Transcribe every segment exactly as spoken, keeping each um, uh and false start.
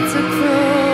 to grow.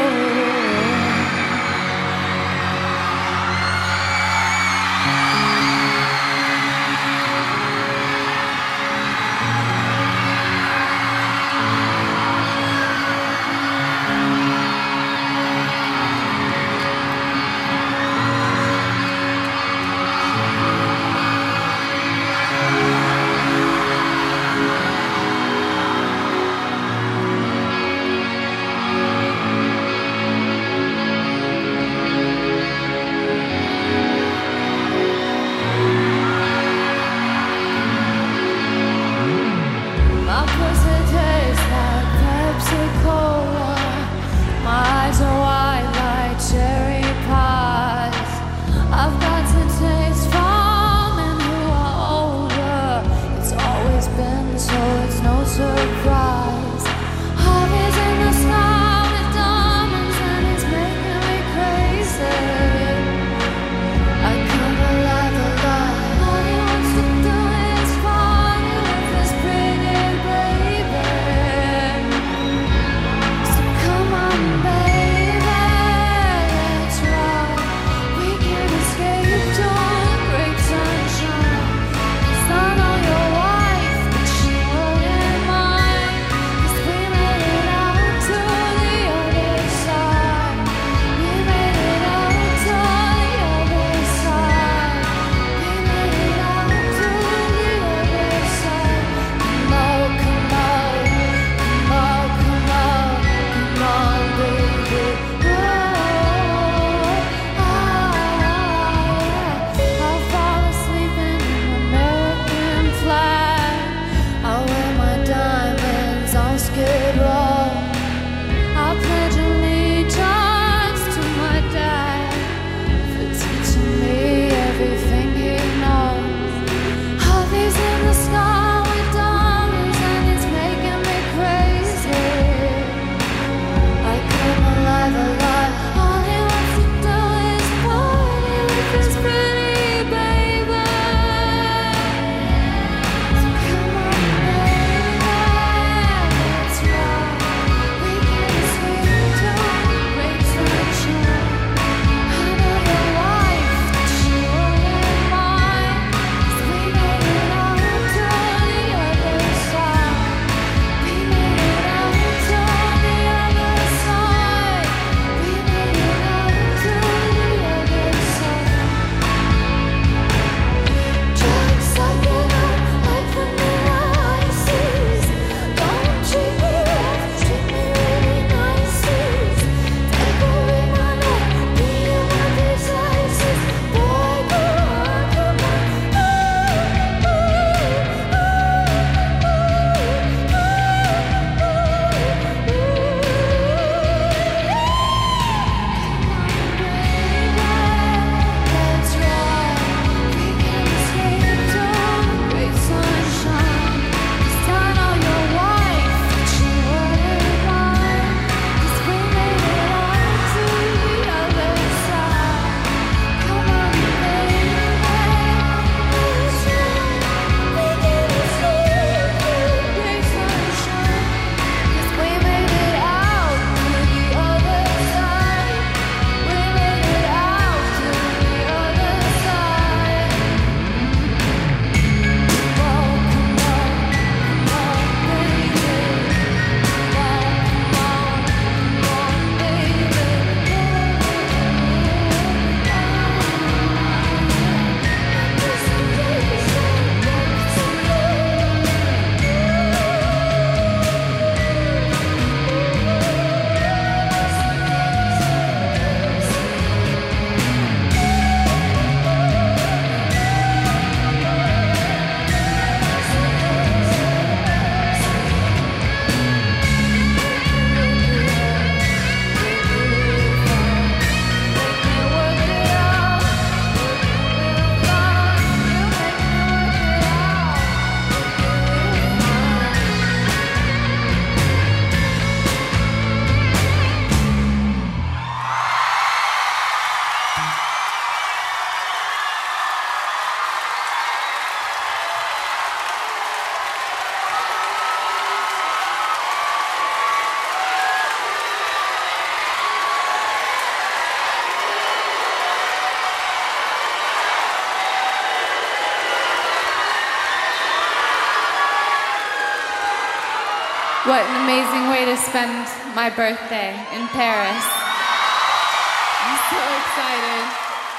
What an amazing way to spend my birthday in Paris. I'm so excited.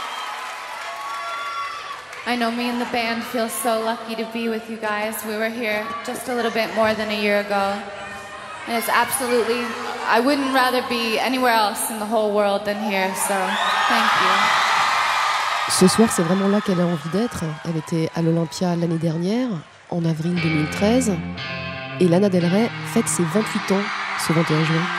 I know me and the band feel so lucky to be with you guys. We were here just a little bit more than a year ago. And it's absolutely, I wouldn't rather be anywhere else in the whole world than here, so thank you. Ce soir, c'est vraiment là qu'elle a envie d'être. Elle était à l'Olympia l'année dernière, en avril deux mille treize. Et Lana Del Rey fête ses vingt-huit ans ce vingt et un juin.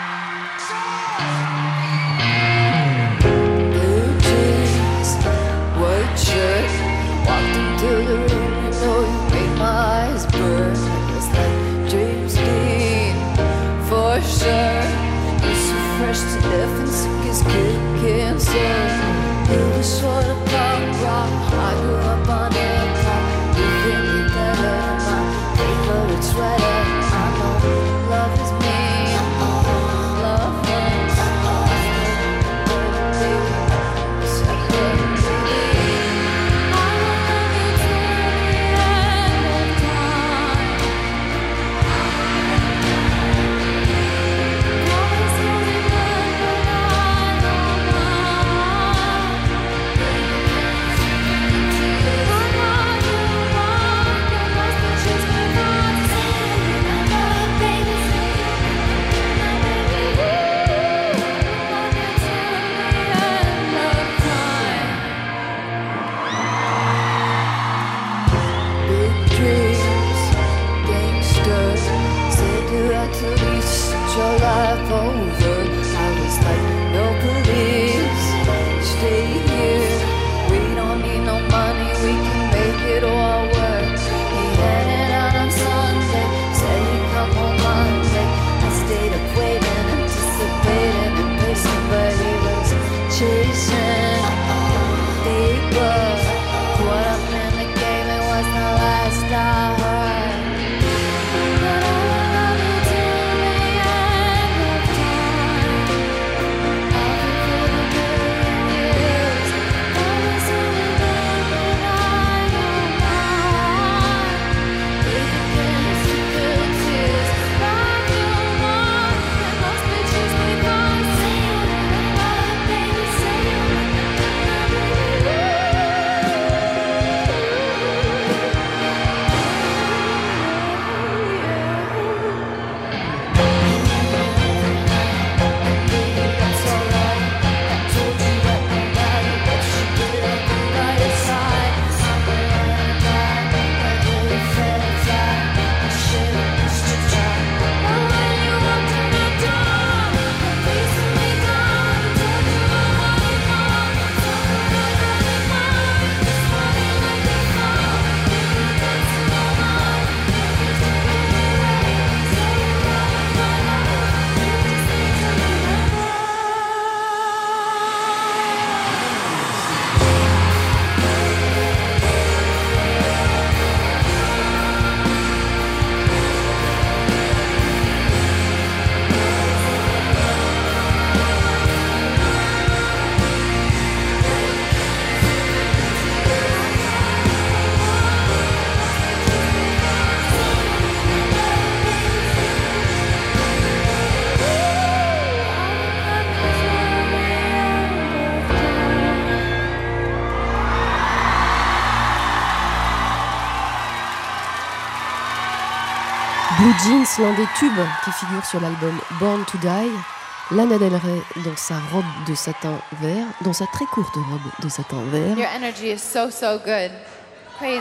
Blue Jeans, l'un des tubes qui figure sur l'album Born to Die. Lana Del Rey dans sa robe de satin vert, dans sa très courte robe de satin vert. Your energy is so, so good. Crazy.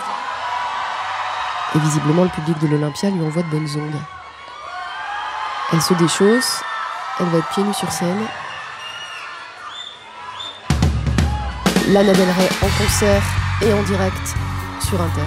Et visiblement, le public de l'Olympia lui envoie de bonnes ondes. Elle se déchausse, elle va être pieds nus sur scène. Lana Del Rey en concert et en direct sur Inter.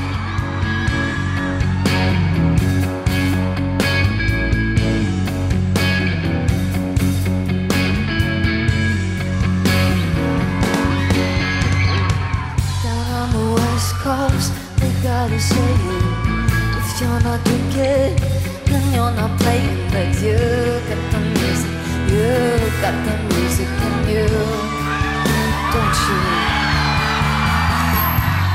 Gotta say it. If you're not drinking, then you're not playing. But you got the music, you got the music in you, don't you?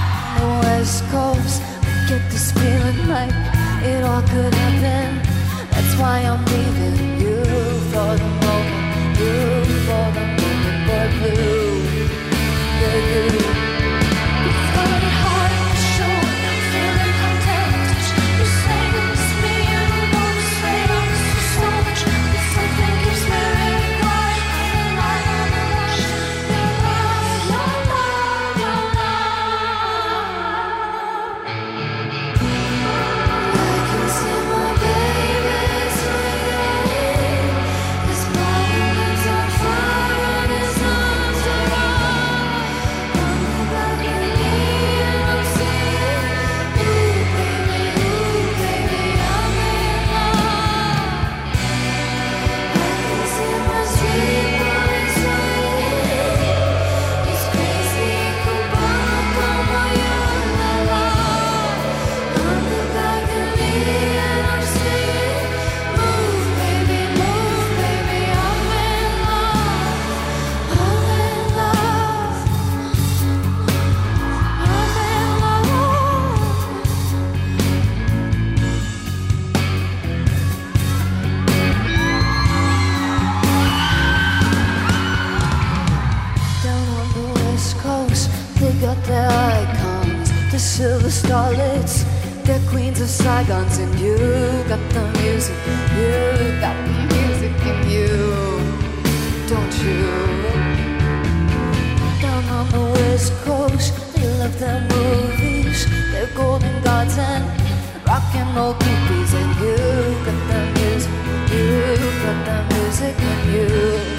The West Coast, I get this feeling like it all could happen. That's why I'm leaving you for the moment, you for the moment, but blue, yeah, you. You find it hard to show it, I'm feeling content. You say it's me, and you don't say I miss you so much. But something keeps me really quiet. And I know that your love, your love, your love. I can see my baby's waiting. His body is on fire and his arms are up. I'm back in me and I'm saying, ooh baby, ooh baby, I'm in love. I can see my sweet boy sweating. He's crazy, Cubano, como yo, la la. I'm back in me and I'm saying, move baby, move baby, I'm in love. I'm in love. Down on the west coast, they got their icons, the silver starlets, they're queens of Saigons, and you got the music, you got the music in you, don't you? Down on the west coast, they love their movies, their golden gods and rock and roll groupies, and you got the music, you got the music in you.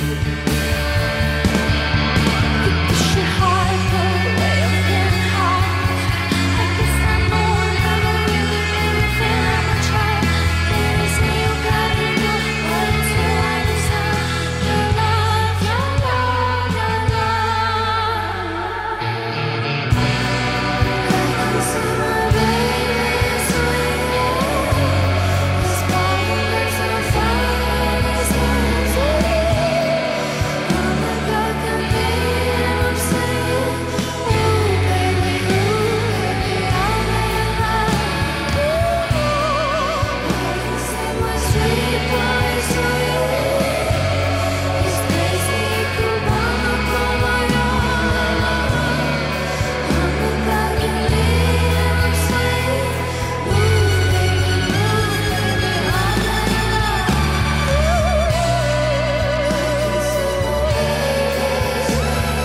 You should hide, but way up in high. I guess I know I'm never really everything I'ma try. There's me, you got it, you but until I decide your love, your love, your love. I can see my baby's waiting. His body is on fire, his hands are up. I'm back in me and I'm saying, ooh baby, ooh baby, I'm in love. I can see my sweet boy sweating. He's crazy, Cubano, como yo, la la. I'm back in me and I'm saying, ooh baby, ooh baby, I'm in love. I can see my baby's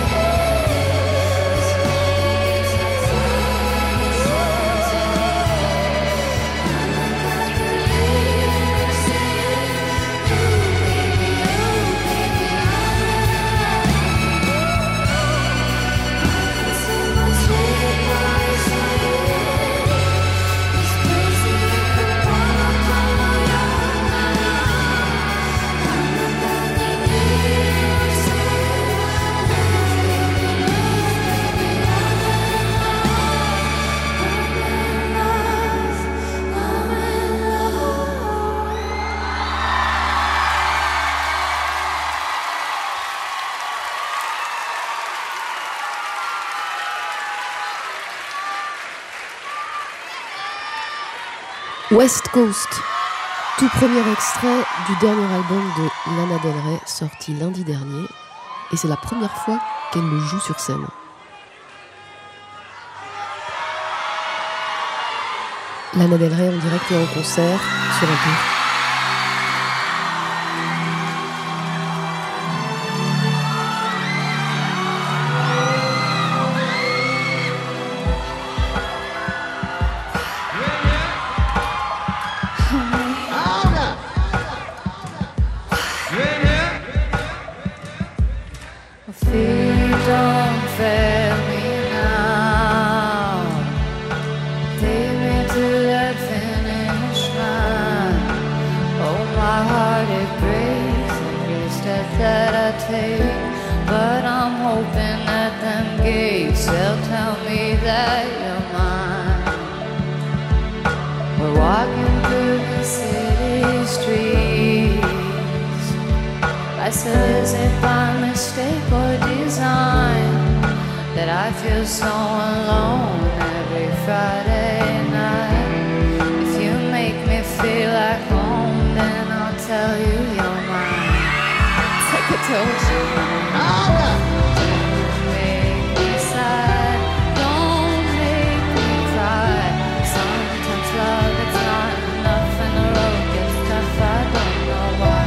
West Coast, tout premier extrait du dernier album de Lana Del Rey sorti lundi dernier, et c'est la première fois qu'elle le joue sur scène. Lana Del Rey en direct et en concert sur un tour. Fear don't fail me now. Take me to that finish line. Oh, my heart it breaks every step that I take, but I'm hoping that them gates they'll tell me that you're mine. We're walking through the city streets. I said, is it by mistake or design that I feel so alone every Friday night? If you make me feel like home, then tell you you're mine. It's like I told you. Don't make me sad, don't make me cry. Sometimes love it's not enough and the road gets tough. I don't know why.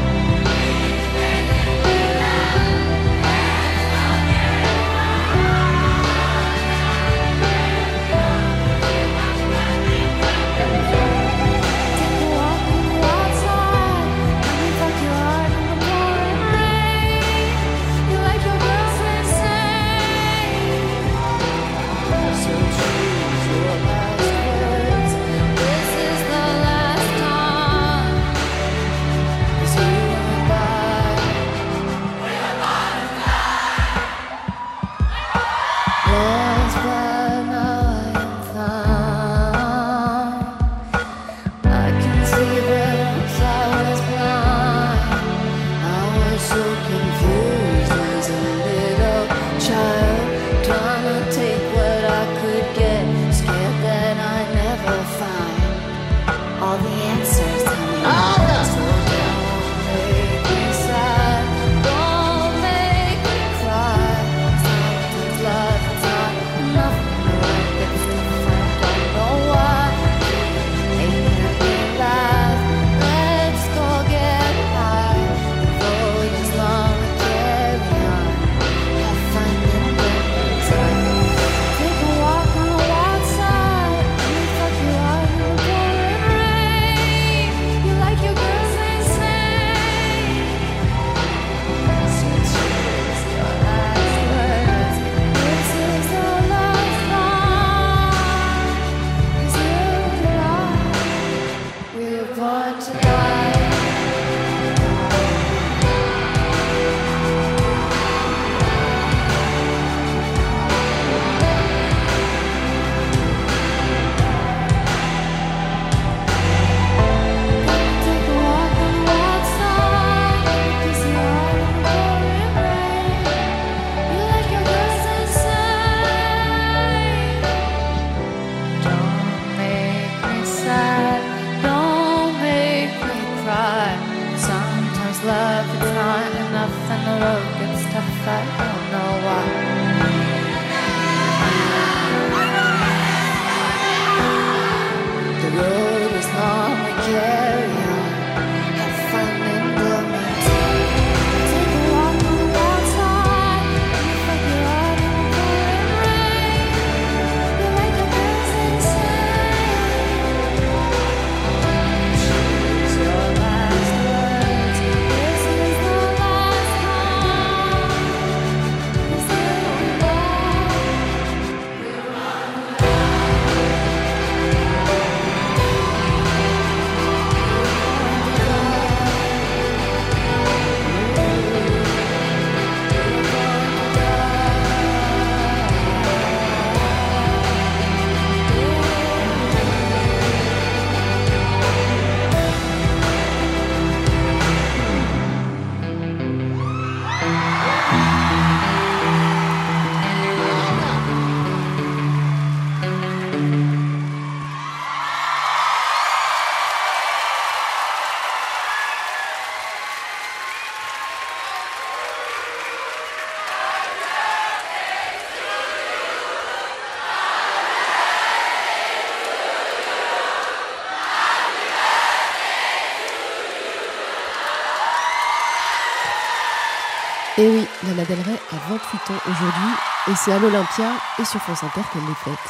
Et oui, Lana Del Rey a vingt-huit ans aujourd'hui et c'est à l'Olympia et sur France Inter qu'elle les fête.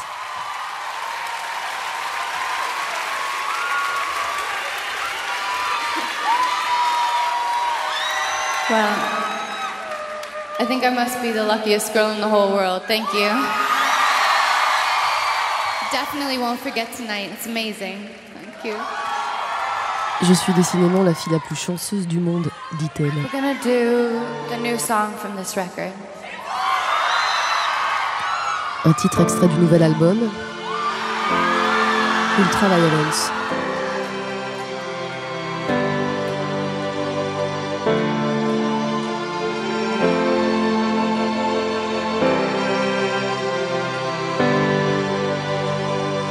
Well, I think I must be the luckiest girl in the whole world. Thank you. Definitely won't forget tonight. It's amazing. Thank you. Je suis décidément la fille la plus chanceuse du monde, dit-elle. We're gonna do the new song from this record. Un titre extrait du nouvel album, Ultra Violence.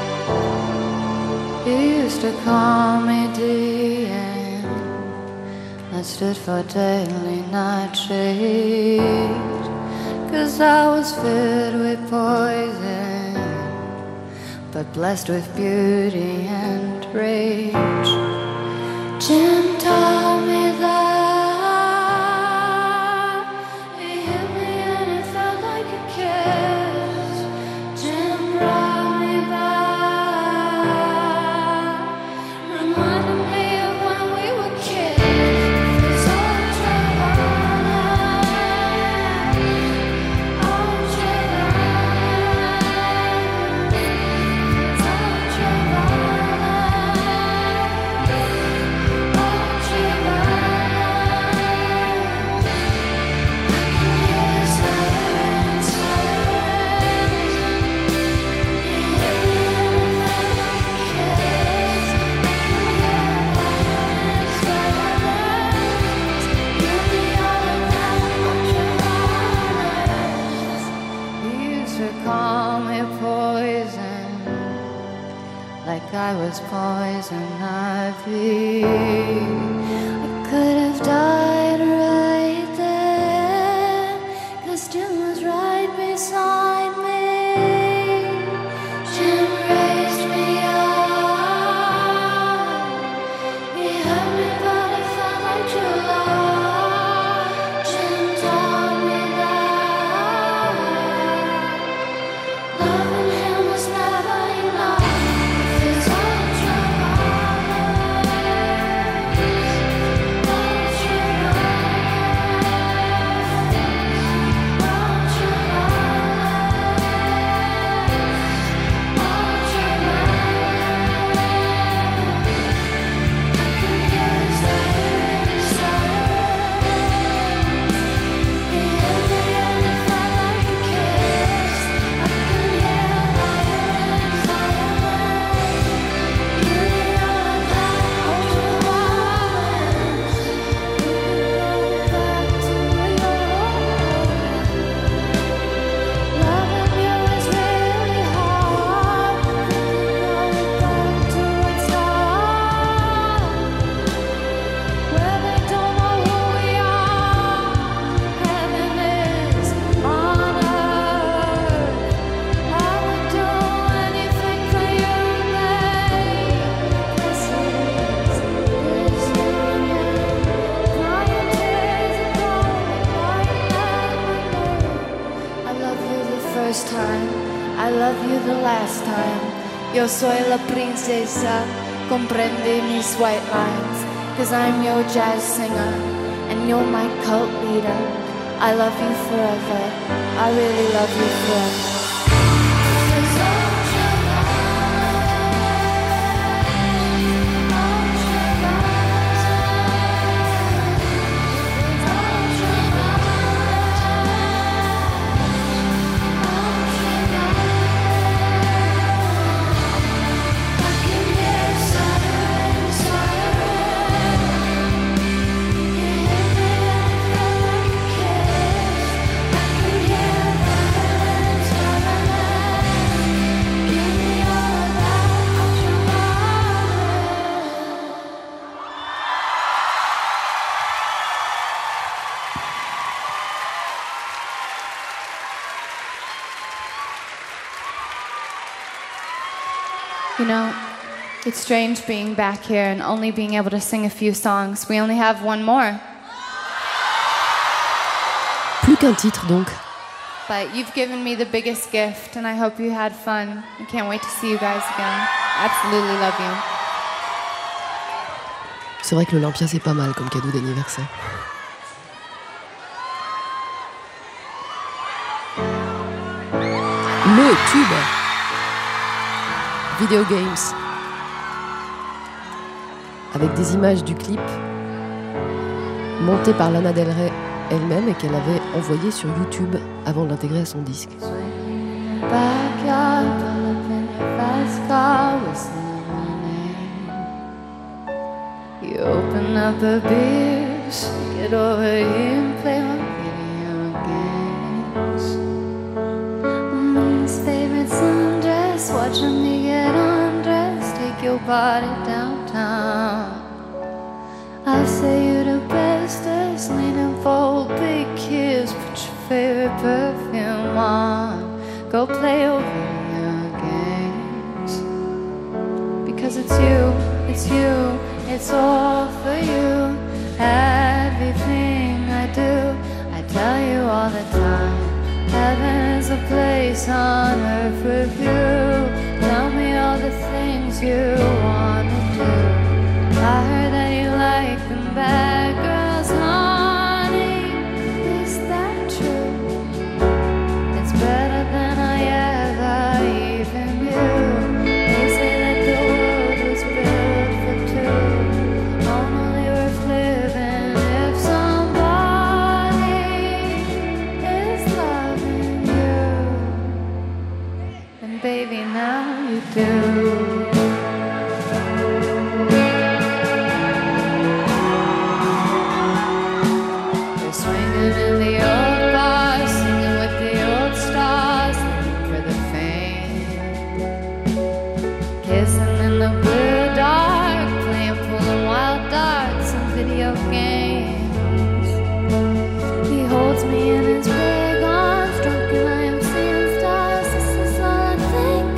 You used to call me D and that stood for daily nitrate. Cause I was fed with poison, but blessed with beauty and rage. Jim taught me that. He hit me and it felt like a kiss. Jim brought me back, reminded me of when we were kids. It's ultraviolet, ultraviolet, it's like I was poison ivy. I could have died right there, cause Jim was right beside me. Jim raised me up. He hurt me but it felt like true love. Jim taught me that loving him was never enough. Yo soy la princesa, comprende mis white lines. Cause I'm your jazz singer, and you're my cult leader. I love you forever, I really love you forever. You know, it's strange being back here and only being able to sing a few songs. We only have one more. Plus qu'un titre donc. But you've given me the biggest gift and I hope you had fun. I can't wait to see you guys again. Absolutely love you. C'est vrai que l'Olympia c'est pas mal comme cadeau d'anniversaire. Le tube. Video Games, avec des images du clip montées par Lana Del Rey elle-même et qu'elle avait envoyé sur YouTube avant de l'intégrer à son disque. Watching me get undressed, take your body downtown. I say you to bed. favorite perfume on. Go play your video games. Because it's you, it's you, it's all for you. Everything I do, I tell you all the time. Heaven is a place on earth with you. Tell me all the things you want to do. I heard that you like them bad girls, honey. Is that true? It's better than I ever even knew. They say that the world was built for two. Only worth living if somebody is loving you. And baby, now you do. Swinging in the old bars, singing with the old stars, looking for the fame. Kissing in the blue dark, playing pool and wild darts and video games. He holds me in his big arms, drunk and I am seeing stars. This is all I think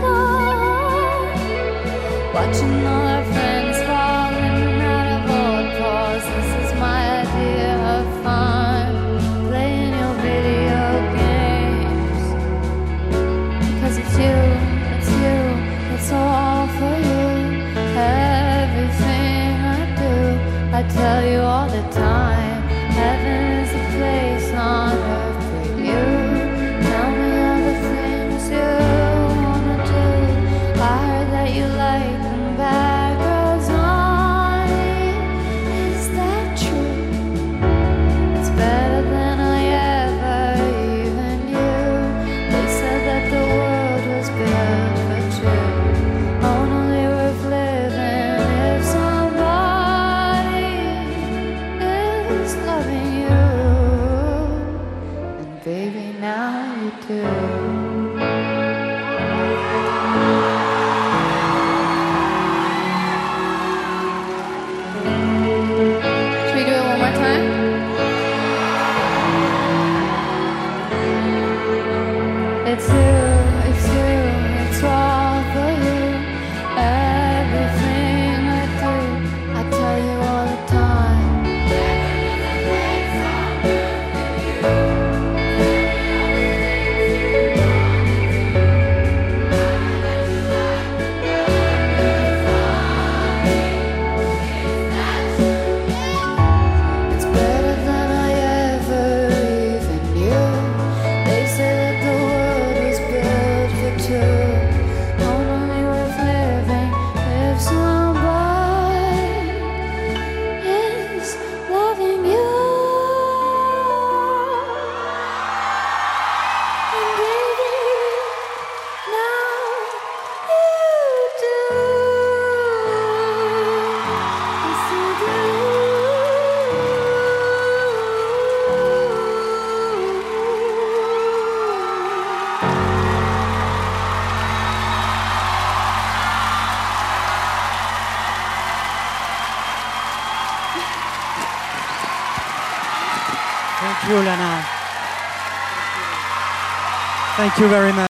of. Watching all our friends fall in and out of old pause. This is my idea of fun. Playing your video games. Because it's you, it's you, it's all for you. Everything I do, I tell you all the time. Heaven is a place on earth for you. Tell me all the things you wanna do. I heard that you like them bad girls, honey. Is that true? It's better than I ever even knew. They said that the world was built for two. Only worth living if somebody is loving you. And baby, now you do. Should we do it one more time? It's you, it's you, it's all for you. Everything I do, I tell you all the time. It's better than I ever even knew. They say that the world was built for two. Only worth living if somebody is loving you. And baby, now you do. Yes, you do. Thank you, Lana. Thank you very much.